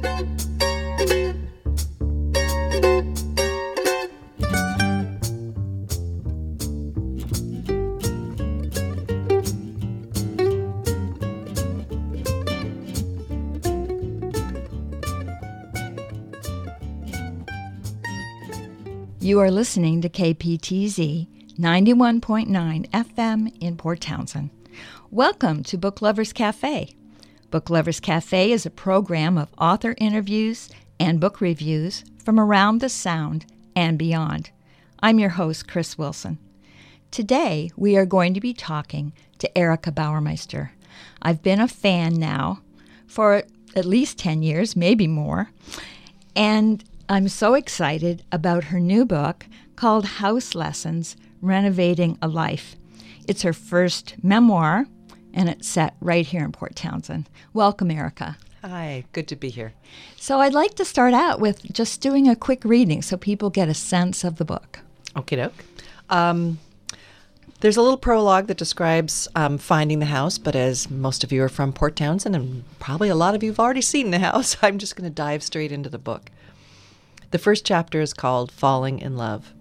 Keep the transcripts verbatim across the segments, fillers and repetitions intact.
You are listening to K P T Z ninety-one point nine F M in Port Townsend. Welcome to Book Lovers Cafe. Book Lovers Cafe is a program of author interviews and book reviews from around the Sound and beyond. I'm your host, Chris Wilson. Today, we are going to be talking to Erica Bauermeister. I've been a fan now for at least ten years, maybe more, and I'm so excited about her new book called House Lessons, Renovating a Life. It's her first memoir, and it's set right here in Port Townsend. Welcome, Erica. Hi, good to be here. So I'd like to start out with just doing a quick reading so people get a sense of the book. Okie doke. Um, there's a little prologue that describes um, finding the house, but as most of you are from Port Townsend, and probably a lot of you have already seen the house, I'm just going to dive straight into the book. The first chapter is called Falling in Love.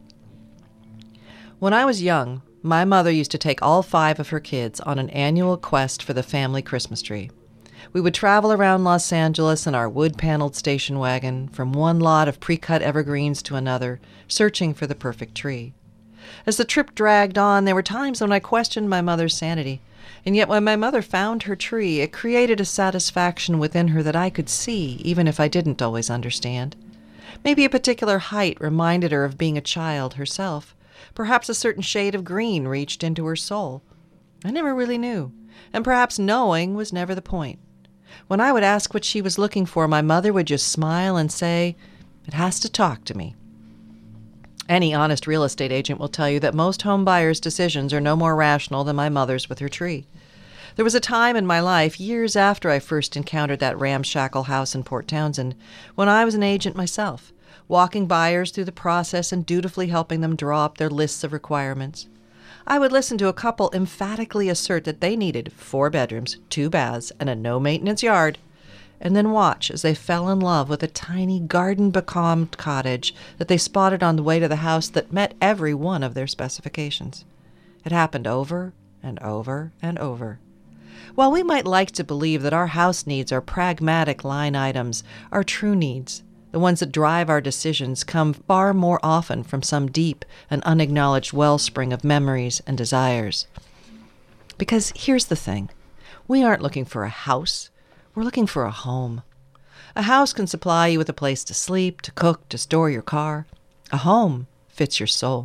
When I was young, my mother used to take all five of her kids on an annual quest for the family Christmas tree. We would travel around Los Angeles in our wood-paneled station wagon, from one lot of pre-cut evergreens to another, searching for the perfect tree. As the trip dragged on, there were times when I questioned my mother's sanity, and yet when my mother found her tree, it created a satisfaction within her that I could see, even if I didn't always understand. Maybe a particular height reminded her of being a child herself. Perhaps a certain shade of green reached into her soul. I never really knew, and perhaps knowing was never the point. When I would ask what she was looking for, my mother would just smile and say, "It has to talk to me." Any honest real estate agent will tell you that most home buyers' decisions are no more rational than my mother's with her tree. There was a time in my life, years after I first encountered that ramshackle house in Port Townsend, when I was an agent myself, walking buyers through the process and dutifully helping them draw up their lists of requirements. I would listen to a couple emphatically assert that they needed four bedrooms, two baths, and a no-maintenance yard, and then watch as they fell in love with a tiny garden-becalmed cottage that they spotted on the way to the house that met every one of their specifications. It happened over and over and over. While we might like to believe that our house needs are pragmatic line items, our true needs, the ones that drive our decisions, come far more often from some deep and unacknowledged wellspring of memories and desires. Because here's the thing. We aren't looking for a house. We're looking for a home. A house can supply you with a place to sleep, to cook, to store your car. A home fits your soul.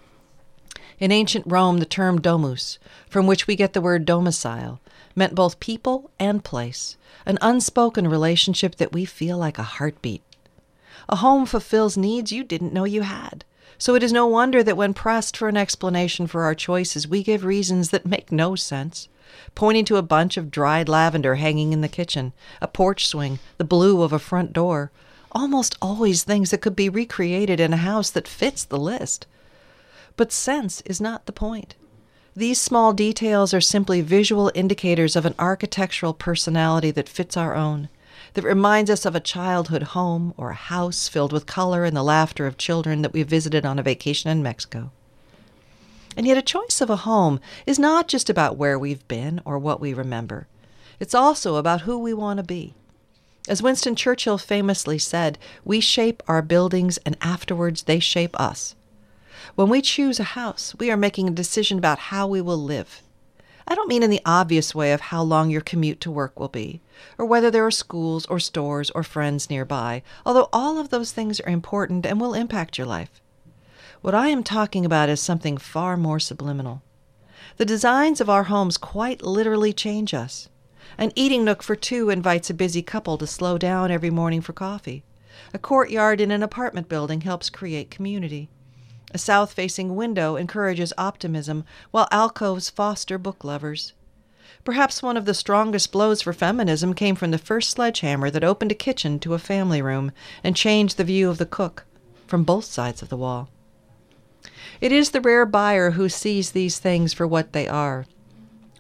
In ancient Rome, the term domus, from which we get the word domicile, meant both people and place, an unspoken relationship that we feel like a heartbeat. A home fulfills needs you didn't know you had, so it is no wonder that when pressed for an explanation for our choices, we give reasons that make no sense, pointing to a bunch of dried lavender hanging in the kitchen, a porch swing, the blue of a front door, almost always things that could be recreated in a house that fits the list. But sense is not the point. These small details are simply visual indicators of an architectural personality that fits our own, that reminds us of a childhood home or a house filled with color and the laughter of children that we visited on a vacation in Mexico. And yet a choice of a home is not just about where we've been or what we remember. It's also about who we want to be. As Winston Churchill famously said, we shape our buildings and afterwards they shape us. When we choose a house, we are making a decision about how we will live. I don't mean in the obvious way of how long your commute to work will be, or whether there are schools or stores or friends nearby, although all of those things are important and will impact your life. What I am talking about is something far more subliminal. The designs of our homes quite literally change us. An eating nook for two invites a busy couple to slow down every morning for coffee. A courtyard in an apartment building helps create community. A south-facing window encourages optimism, while alcoves foster book lovers. Perhaps one of the strongest blows for feminism came from the first sledgehammer that opened a kitchen to a family room and changed the view of the cook from both sides of the wall. It is the rare buyer who sees these things for what they are.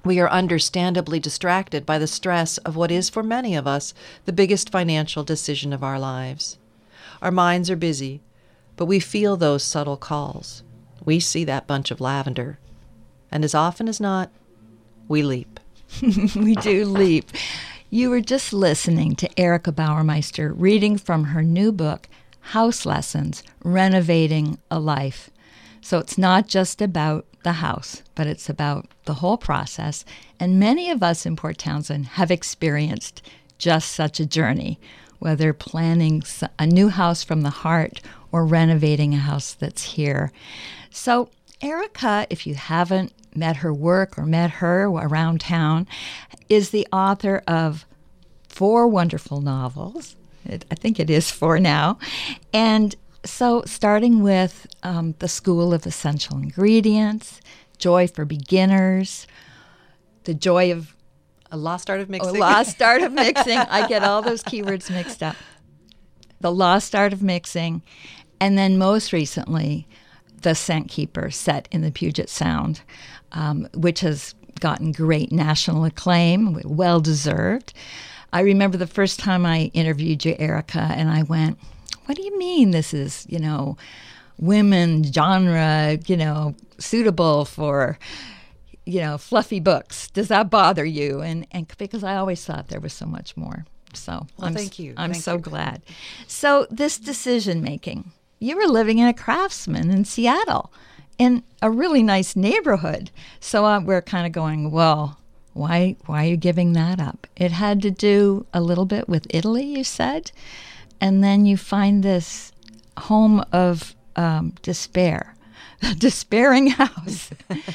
We are understandably distracted by the stress of what is, for many of us, the biggest financial decision of our lives. Our minds are busy, but we feel those subtle calls. We see that bunch of lavender, and as often as not, we leap. We do leap. You were just listening to Erica Bauermeister reading from her new book, House Lessons, Renovating a Life. So it's not just about the house, but it's about the whole process. And many of us in Port Townsend have experienced just such a journey, whether planning a new house from the heart or renovating a house that's here. So Erica, if you haven't met her work or met her around town, is the author of four wonderful novels. It, I think it is four now. And so starting with um, The School of Essential Ingredients, Joy for Beginners, The Joy of... A Lost Art of Mixing. A Lost Art of Mixing. I get all those keywords mixed up. The Lost Art of Mixing. And then most recently, The Scent Keeper, set in the Puget Sound, um, which has gotten great national acclaim, well-deserved. I remember the first time I interviewed you, Erica, and I went, what do you mean this is, you know, women genre, you know, suitable for, you know, fluffy books? Does that bother you? And and because I always thought there was so much more. So well, I'm, thank you. I'm thank so you. glad. So this decision making, you were living in a Craftsman in Seattle, in a really nice neighborhood. So uh, we're kind of going, well, why why are you giving that up? It had to do a little bit with Italy, you said. And then you find this home of um, despair, a despairing house.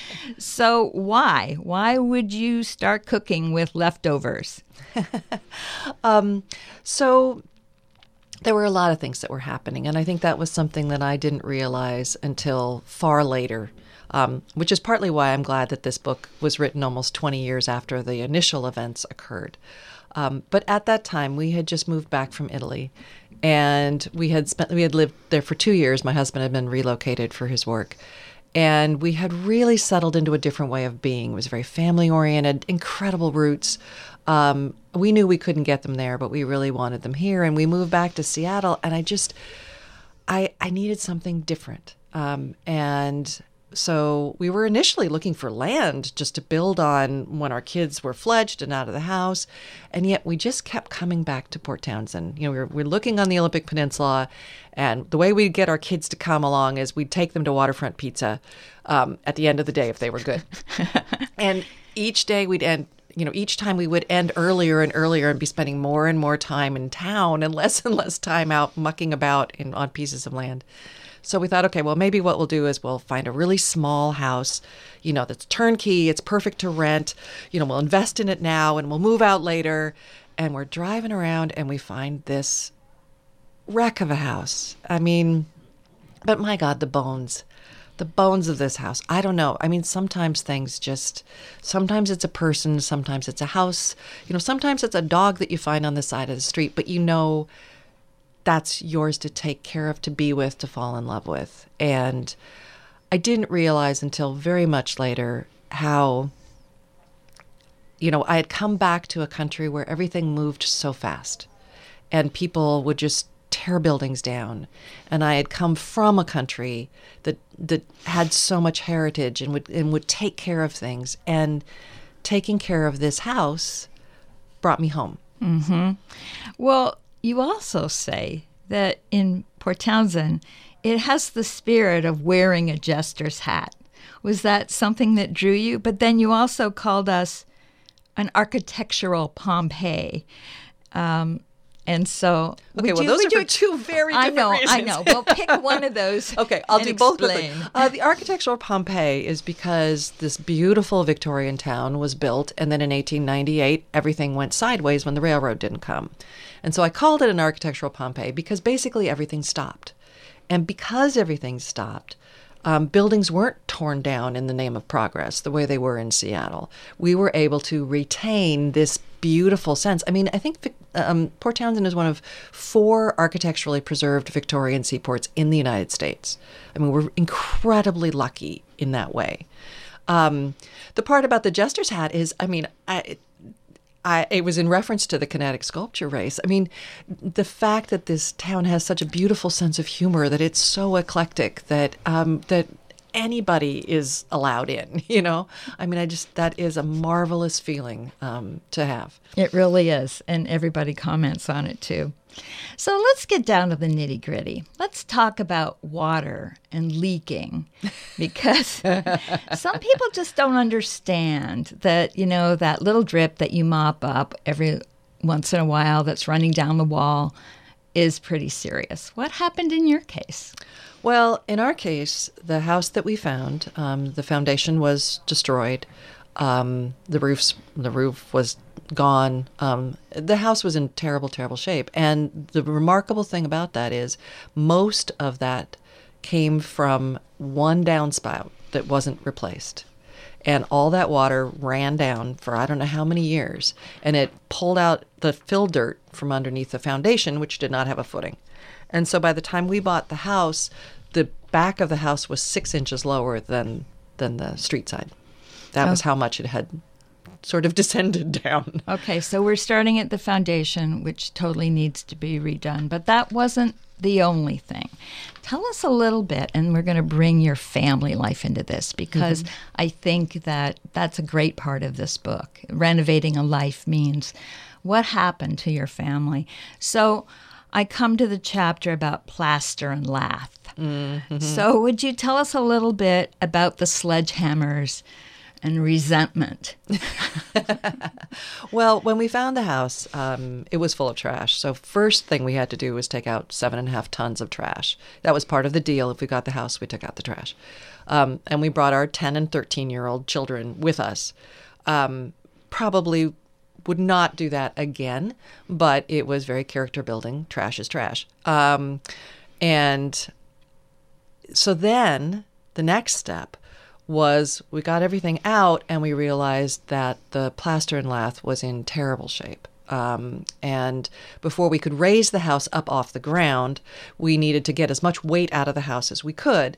So why? Why would you start cooking with leftovers? um, so there were a lot of things that were happening, and I think that was something that I didn't realize until far later, um, which is partly why I'm glad that this book was written almost twenty years after the initial events occurred. Um, but at that time, we had just moved back from Italy, and we had spent we had lived there for two years. My husband had been relocated for his work, and we had really settled into a different way of being. It was very family-oriented, incredible roots. Um, we knew we couldn't get them there, but we really wanted them here, and we moved back to Seattle, and I just, I, I needed something different. Um, and so we were initially looking for land just to build on when our kids were fledged and out of the house. And yet we just kept coming back to Port Townsend. You know, we were, we were looking on the Olympic Peninsula, and the way we'd get our kids to come along is we'd take them to Waterfront Pizza um, at the end of the day if they were good. And each day we'd end, you know, each time we would end earlier and earlier and be spending more and more time in town and less and less time out mucking about in, on pieces of land. So we thought, okay, well, maybe what we'll do is we'll find a really small house, you know, that's turnkey, it's perfect to rent, you know, we'll invest in it now and we'll move out later. And we're driving around and we find this wreck of a house. I mean, but my God, the bones, the bones of this house. I don't know. I mean, sometimes things just, sometimes it's a person, sometimes it's a house, you know, sometimes it's a dog that you find on the side of the street, but you know, that's yours to take care of, to be with, to fall in love with. And I didn't realize until very much later how, you know, I had come back to a country where everything moved so fast and people would just tear buildings down. And I had come from a country that that had so much heritage and would and would take care of things. And taking care of this house brought me home. Mm-hmm. Well, you also say that in Port Townsend, it has the spirit of wearing a jester's hat. Was that something that drew you? But then you also called us an architectural Pompeii. Um, and so... Okay, well, you, those are you, for two very different I know, reasons. I know. Well, pick one of those. Okay, I'll and do both explain. quickly. Uh, the architectural Pompeii is because this beautiful Victorian town was built, and then in eighteen ninety-eight, everything went sideways when the railroad didn't come. And so I called it an architectural Pompeii because basically everything stopped. And because everything stopped, um, buildings weren't torn down in the name of progress the way they were in Seattle. We were able to retain this beautiful sense. I mean, I think um, Port Townsend is one of four architecturally preserved Victorian seaports in the United States. I mean, we're incredibly lucky in that way. Um, the part about the jester's hat is, I mean, I, I, it was in reference to the kinetic sculpture race. I mean, the fact that this town has such a beautiful sense of humor, that it's so eclectic, that um, that anybody is allowed in, you know? I mean, I just, that is a marvelous feeling um, to have. It really is, and everybody comments on it too. So let's get down to the nitty gritty. Let's talk about water and leaking, because some people just don't understand that, you know, that little drip that you mop up every once in a while that's running down the wall is pretty serious. What happened in your case? Well, in our case, the house that we found, um, the foundation was destroyed. Um, the roofs, the roof was gone. Um, the house was in terrible, terrible shape. And the remarkable thing about that is most of that came from one downspout that wasn't replaced. And all that water ran down for I don't know how many years. And it pulled out the fill dirt from underneath the foundation, which did not have a footing. And so by the time we bought the house, the back of the house was six inches lower than than the street side. That oh. was how much it had sort of descended down. Okay, so we're starting at the foundation, which totally needs to be redone. But that wasn't the only thing. Tell us a little bit, and we're going to bring your family life into this, because mm-hmm. I think that that's a great part of this book. Renovating a life means what happened to your family. So I come to the chapter about plaster and lath. Mm-hmm. So would you tell us a little bit about the sledgehammers and resentment? Well, when we found the house, um, it was full of trash. So first thing we had to do was take out seven and a half tons of trash. That was part of the deal. If we got the house, we took out the trash. Um, and we brought our ten and thirteen-year-old children with us. Um, probably would not do that again, but it was very character building. Trash is trash. Um, and so then the next step was we got everything out and we realized that the plaster and lath was in terrible shape. Um, and before we could raise the house up off the ground, we needed to get as much weight out of the house as we could.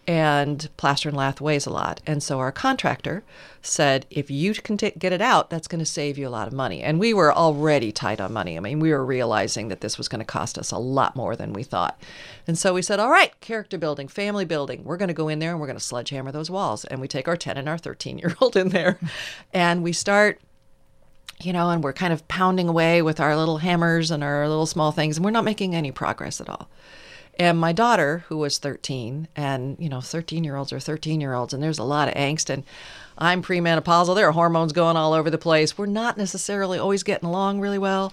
And plaster and lath weighs a lot. And so our contractor said, if you can t- get it out, that's going to save you a lot of money. And we were already tight on money. I mean, we were realizing that this was going to cost us a lot more than we thought. And so we said, all right, character building, family building. We're going to go in there and we're going to sledgehammer those walls. And we take our ten and our thirteen-year-old in there. And we start, you know, and we're kind of pounding away with our little hammers and our little small things. And we're not making any progress at all. And my daughter, who was thirteen, and, you know, thirteen-year-olds are thirteen-year-olds, and there's a lot of angst, and I'm premenopausal. There are hormones going all over the place. We're not necessarily always getting along really well.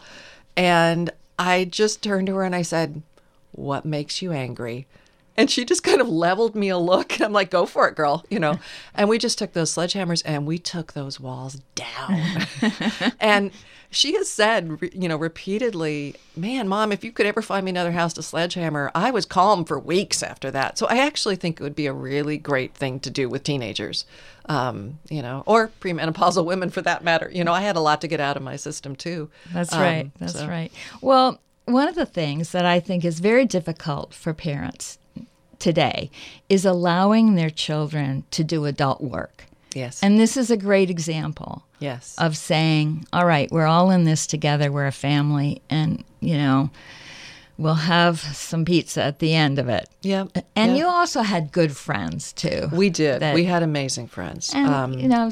And I just turned to her and I said, what makes you angry? And she just kind of leveled me a look. I'm like, go for it, girl, you know. And we just took those sledgehammers and we took those walls down. And she has said, you know, repeatedly, man, Mom, if you could ever find me another house to sledgehammer, I was calm for weeks after that. So I actually think it would be a really great thing to do with teenagers, um, you know, or premenopausal women for that matter. You know, I had a lot to get out of my system too. That's um, right. That's so. right. Well, one of the things that I think is very difficult for parents today is allowing their children to do adult work. Yes. And this is a great example. Yes. Of saying, all right, we're all in this together. We're a family. And, you know, we'll have some pizza at the end of it. Yeah. And yep. you also had good friends, too. We did. That, we had amazing friends. And, um, you know,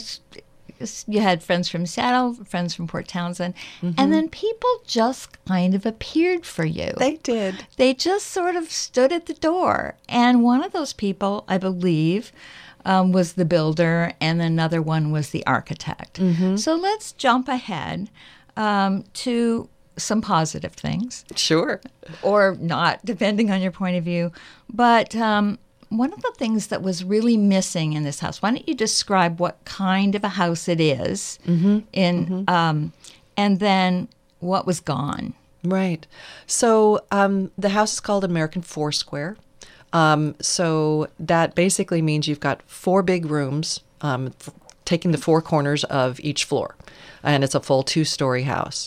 you had friends from Seattle, friends from Port Townsend. Mm-hmm. And then people just kind of appeared for you. They did. They just sort of stood at the door. And one of those people, I believe, Um, was the builder, and another one was the architect. Mm-hmm. So let's jump ahead um, to some positive things. Sure. Or not, depending on your point of view. But um, one of the things that was really missing in this house, why don't you describe what kind of a house it is, mm-hmm. in, mm-hmm. Um, and then what was gone? Right. So um, the house is called American Foursquare. Um, so that basically means you've got four big rooms, um, f- taking the four corners of each floor, and it's a full two-story house.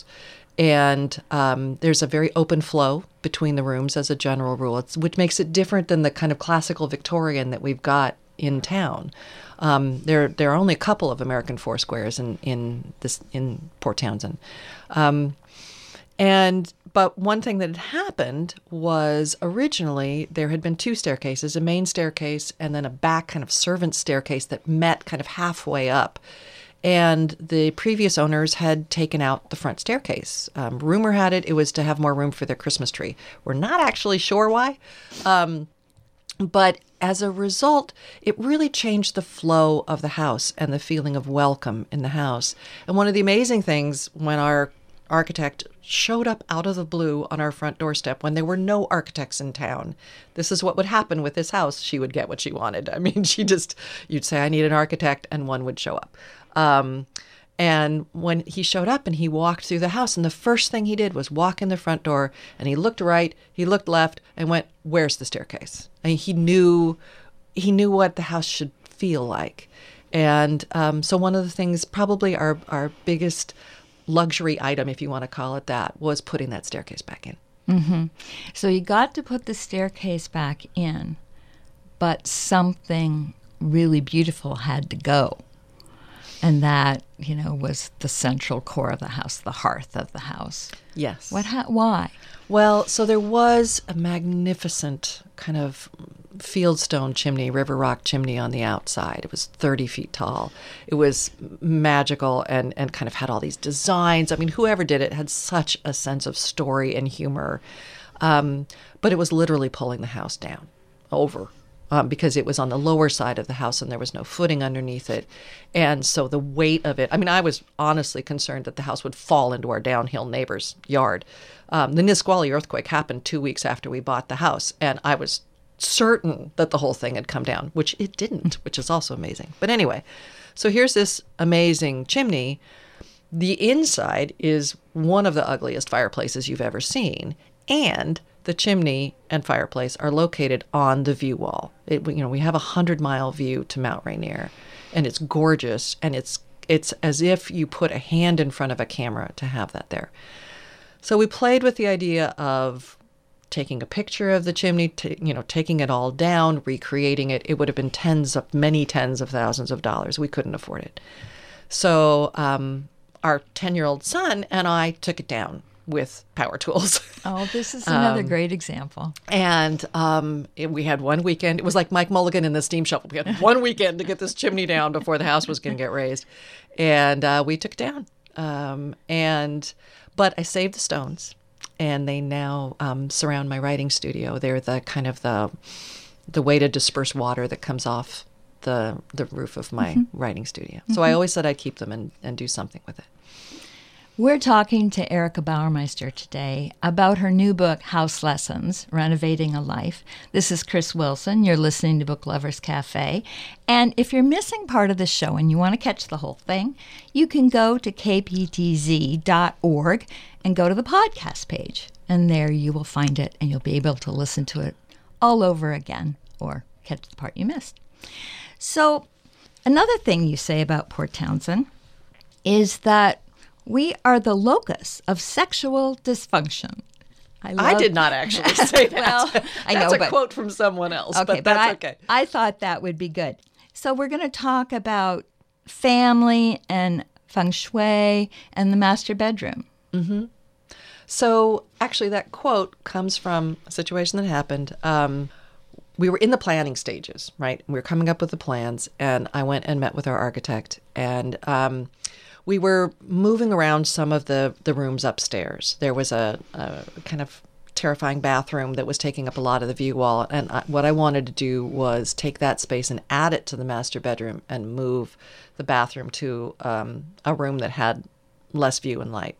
And um, there's a very open flow between the rooms as a general rule, it's, which makes it different than the kind of classical Victorian that we've got in town. Um, there there are only a couple of American Foursquares in in this in Port Townsend, um, and but one thing that had happened was originally there had been two staircases, a main staircase and then a back kind of servant staircase that met kind of halfway up. And the previous owners had taken out the front staircase. Um, rumor had it it was to have more room for their Christmas tree. We're not actually sure why. Um, but as a result, it really changed the flow of the house and the feeling of welcome in the house. And one of the amazing things when our architect showed up out of the blue on our front doorstep when there were no architects in town. This is what would happen with this house. She would get what she wanted. I mean, she just, you'd say, I need an architect, and one would show up. Um, and when he showed up and he walked through the house, and the first thing he did was walk in the front door, and he looked right, he looked left, and went, where's the staircase? And he knew, he knew what the house should feel like. And um, so one of the things, probably our, our biggest luxury item, if you want to call it that, was putting that staircase back in. Mm-hmm. So you got to put the staircase back in, but something really beautiful had to go. And that, you know, was the central core of the house, the hearth of the house. Yes. What? Ha- why? Well, so there was a magnificent kind of fieldstone chimney, river rock chimney on the outside. It was thirty feet tall. It was magical and, and kind of had all these designs. I mean, whoever did it had such a sense of story and humor. Um, but it was literally pulling the house down over. Um, because it was on the lower side of the house and there was no footing underneath it. And so the weight of it, I mean, I was honestly concerned that the house would fall into our downhill neighbor's yard. Um, the Nisqually earthquake happened two weeks after we bought the house, and I was certain that the whole thing had come down, which it didn't, which is also amazing. But anyway, so here's this amazing chimney. The inside is one of the ugliest fireplaces you've ever seen, and the chimney and fireplace are located on the view wall. It, you know, we have a hundred-mile view to Mount Rainier, and it's gorgeous, and it's it's as if you put a hand in front of a camera to have that there. So we played with the idea of taking a picture of the chimney, t- you know, taking it all down, recreating it. It would have been tens of, many tens of thousands of dollars. We couldn't afford it. So um, our ten-year-old son and I took it down with power tools. Oh, this is another um, great example. And um, it, we had one weekend. It was like Mike Mulligan in the steam shovel. We had one weekend to get this chimney down before the house was going to get raised. And uh, we took it down. Um, and But I saved the stones, and they now um, surround my writing studio. They're the kind of the the way to disperse water that comes off the the roof of my mm-hmm. writing studio. So mm-hmm. I always said I'd keep them and, and do something with it. We're talking to Erica Bauermeister today about her new book, House Lessons, Renovating a Life. This is Chris Wilson. You're listening to Book Lovers Cafe. And if you're missing part of the show and you want to catch the whole thing, you can go to k p t z dot org and go to the podcast page. And there you will find it, and you'll be able to listen to it all over again or catch the part you missed. So another thing you say about Port Townsend is that we are the locus of sexual dysfunction. I, love... I did not actually say that. Well, I know, that's a but... quote from someone else, okay, but that's but I, okay. I thought that would be good. So we're going to talk about family and feng shui and the master bedroom. Mm-hmm. So actually that quote comes from a situation that happened. Um, we were in the planning stages, right? We were coming up with the plans, and I went and met with our architect, and um, we were moving around some of the, the rooms upstairs. There was a, a kind of terrifying bathroom that was taking up a lot of the view wall. And I, what I wanted to do was take that space and add it to the master bedroom and move the bathroom to um, a room that had less view and light.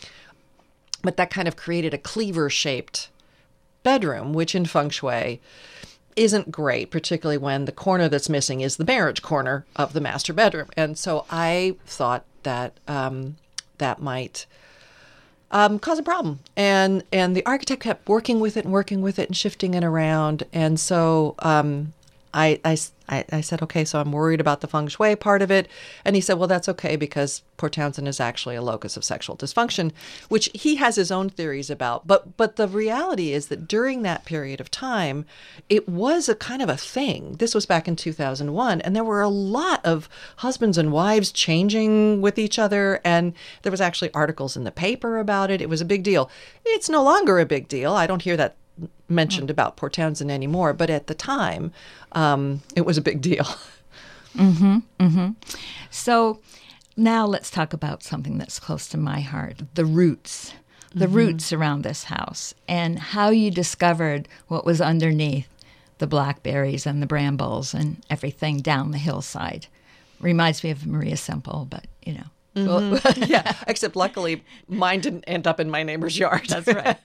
But that kind of created a cleaver-shaped bedroom, which in feng shui isn't great, particularly when the corner that's missing is the marriage corner of the master bedroom. And so I thought that um, that might um, cause a problem. And and the architect kept working with it and working with it and shifting it around. And so um, I, I, I, I said, okay, so I'm worried about the feng shui part of it. And he said, well, that's okay because Port Townsend is actually a locus of sexual dysfunction, which he has his own theories about. But but the reality is that during that period of time, it was a kind of a thing. This was back in two thousand one, and there were a lot of husbands and wives changing with each other. And there was actually articles in the paper about it. It was a big deal. It's no longer a big deal. I don't hear that mentioned about Port Townsend anymore, but at the time, um, it was a big deal. Mm-hmm, mm-hmm. So now let's talk about something that's close to my heart, the roots, the mm-hmm. roots around this house, and how you discovered what was underneath the blackberries and the brambles and everything down the hillside. Reminds me of Maria Semple, but, you know. Mm-hmm. Well, yeah, except luckily mine didn't end up in my neighbor's yard. That's right.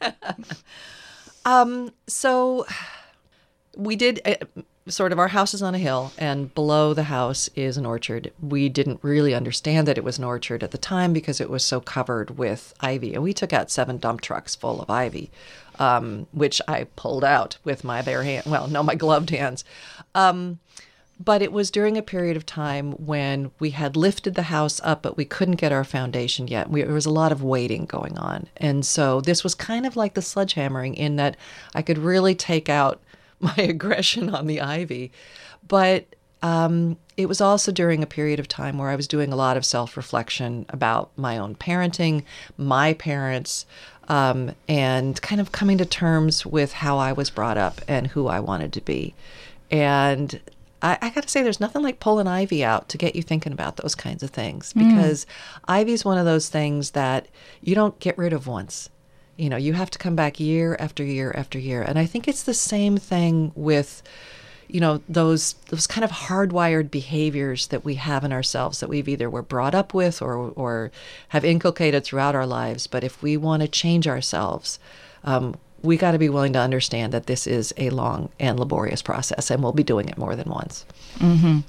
Um, so we did uh, sort of, our house is on a hill, and below the house is an orchard. We didn't really understand that it was an orchard at the time because it was so covered with ivy. And we took out seven dump trucks full of ivy, um, which I pulled out with my bare hand. Well, no, my gloved hands. Um, But it was during a period of time when we had lifted the house up, but we couldn't get our foundation yet. We, there was a lot of waiting going on. And so this was kind of like the sledgehammering in that I could really take out my aggression on the ivy. But um, it was also during a period of time where I was doing a lot of self-reflection about my own parenting, my parents, um, and kind of coming to terms with how I was brought up and who I wanted to be. And I, I got to say, there's nothing like pulling ivy out to get you thinking about those kinds of things, because mm. ivy is one of those things that you don't get rid of once. You know, you have to come back year after year after year. And I think it's the same thing with, you know, those those kind of hardwired behaviors that we have in ourselves that we've either were brought up with or, or have inculcated throughout our lives. But if we want to change ourselves, um, we got to be willing to understand that this is a long and laborious process, and we'll be doing it more than once. Mm-hmm.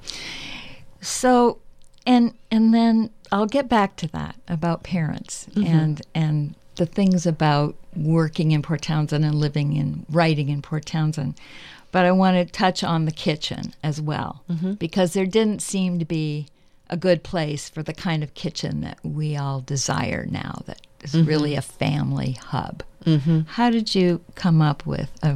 So, and and then I'll get back to that about parents mm-hmm. and and the things about working in Port Townsend and living and writing in Port Townsend. But I want to touch on the kitchen as well, mm-hmm. because there didn't seem to be a good place for the kind of kitchen that we all desire now, that is mm-hmm. really a family hub. Mm-hmm. How did you come up with a,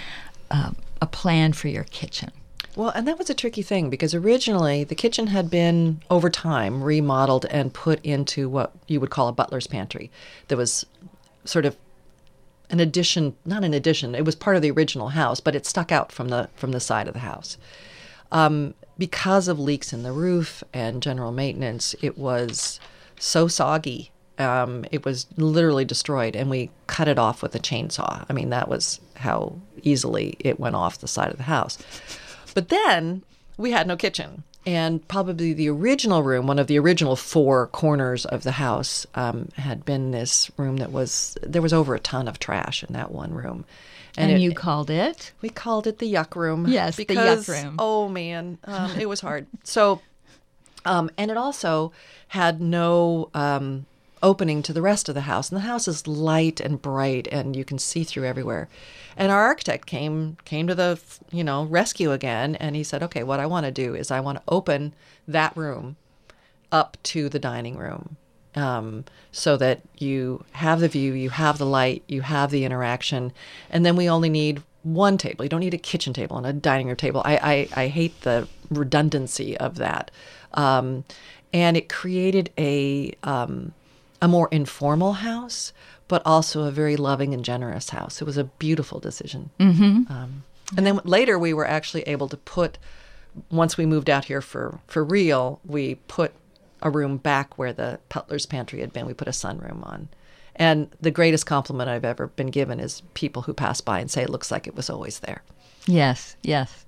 a a plan for your kitchen? Well, and that was a tricky thing, because originally the kitchen had been, over time, remodeled and put into what you would call a butler's pantry. There was sort of an addition, not an addition, it was part of the original house, but it stuck out from the from the side of the house. Um, because of leaks in the roof and general maintenance, it was so soggy. Um, it was literally destroyed, and we cut it off with a chainsaw. I mean, that was how easily it went off the side of the house. But then we had no kitchen, and probably the original room, one of the original four corners of the house, um, had been this room that was, there was over a ton of trash in that one room. And, and it, you called it? We called it the yuck room. Yes, because, the yuck room. Oh, man, um, it was hard. So, um, and it also had no um, opening to the rest of the house. And the house is light and bright, and you can see through everywhere. And our architect came came to the, you know, rescue again, and he said, okay, what I want to do is I want to open that room up to the dining room, um, so that you have the view, you have the light, you have the interaction, and then we only need one table. You don't need a kitchen table and a dining room table. I, I, I hate the redundancy of that. Um, and it created a um, a more informal house, but also a very loving and generous house. It was a beautiful decision. Mm-hmm. Um, and then later we were actually able to put, once we moved out here for, for real, we put a room back where the butler's pantry had been. We put a sunroom on. And the greatest compliment I've ever been given is people who pass by and say it looks like it was always there. Yes, yes.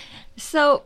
So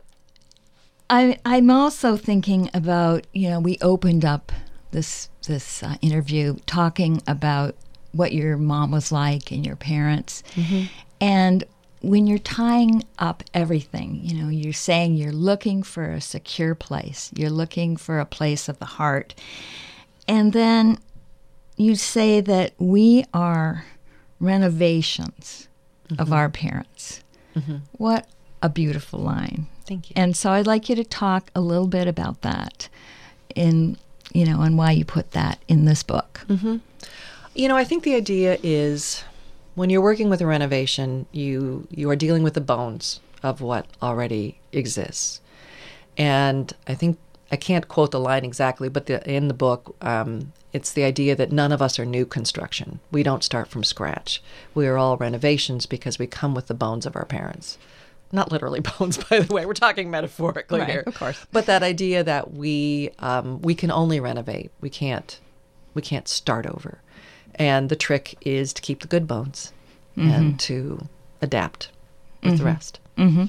I, I'm also thinking about, you know, we opened up this this uh, interview talking about what your mom was like and your parents. Mm-hmm. And when you're tying up everything, you know, you're saying you're looking for a secure place. You're looking for a place of the heart. And then you say that we are renovations mm-hmm. of our parents. Mm-hmm. What a beautiful line. Thank you. And so I'd like you to talk a little bit about that in, you know, and why you put that in this book. Mm-hmm. You know, I think the idea is when you're working with a renovation, you you are dealing with the bones of what already exists. And I think, I can't quote the line exactly, but the, in the book, um, it's the idea that none of us are new construction. We don't start from scratch. We are all renovations because we come with the bones of our parents. Not literally bones, by the way. We're talking metaphorically Right, here. of course. But that idea that we um, we can only renovate. We can't we can't start over. And the trick is to keep the good bones mm-hmm. and to adapt with mm-hmm. the rest. Mm-hmm.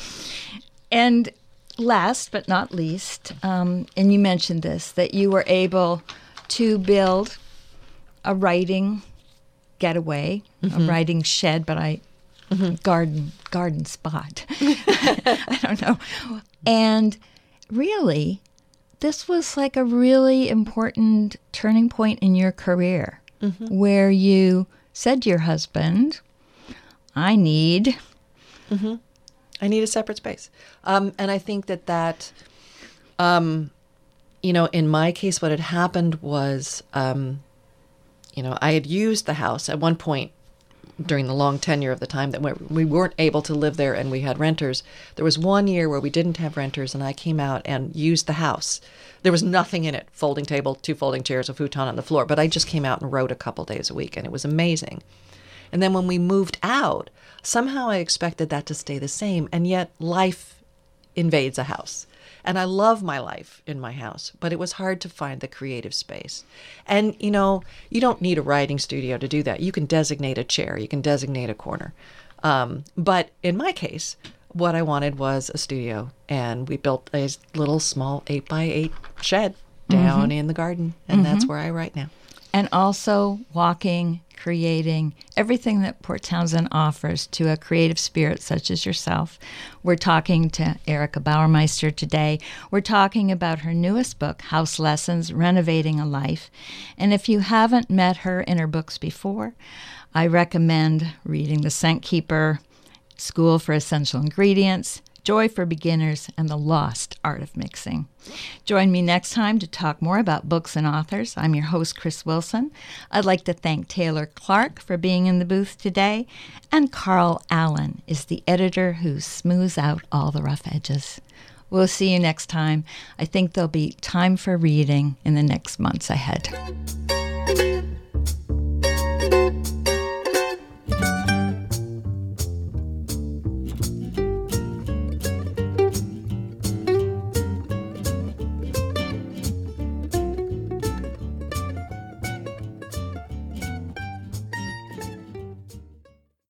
And last but not least, um, and you mentioned this, that you were able to build a writing getaway, mm-hmm. a writing shed, but I mm-hmm. garden garden spot. I don't know. And really, this was like a really important turning point in your career, mm-hmm. where you said to your husband, I need... Mm-hmm. I need a separate space. Um, and I think that that, um, you know, in my case, what had happened was, um, you know, I had used the house at one point during the long tenure of the time that we weren't able to live there and we had renters. There was one year where we didn't have renters and I came out and used the house. There was nothing in it, folding table, two folding chairs, a futon on the floor, but I just came out and wrote a couple days a week and it was amazing. And then when we moved out, somehow I expected that to stay the same, and yet life invades a house. And I love my life in my house, but it was hard to find the creative space. And, you know, you don't need a writing studio to do that. You can designate a chair, you can designate a corner. Um, but in my case, what I wanted was a studio, and we built a little small eight by eight shed down mm-hmm. in the garden, and mm-hmm. that's where I write now. And also walking, creating, everything that Port Townsend offers to a creative spirit such as yourself. We're talking to Erica Bauermeister today. We're talking about her newest book, House Lessons, Renovating a Life. And if you haven't met her in her books before, I recommend reading The Scent Keeper, School for Essential Ingredients, Joy for Beginners, and The Lost Art of Mixing. Join me next time to talk more about books and authors. I'm your host, Chris Wilson. I'd like to thank Taylor Clark for being in the booth today, and Carl Allen is the editor who smooths out all the rough edges. We'll see you next time. I think there'll be time for reading in the next months ahead.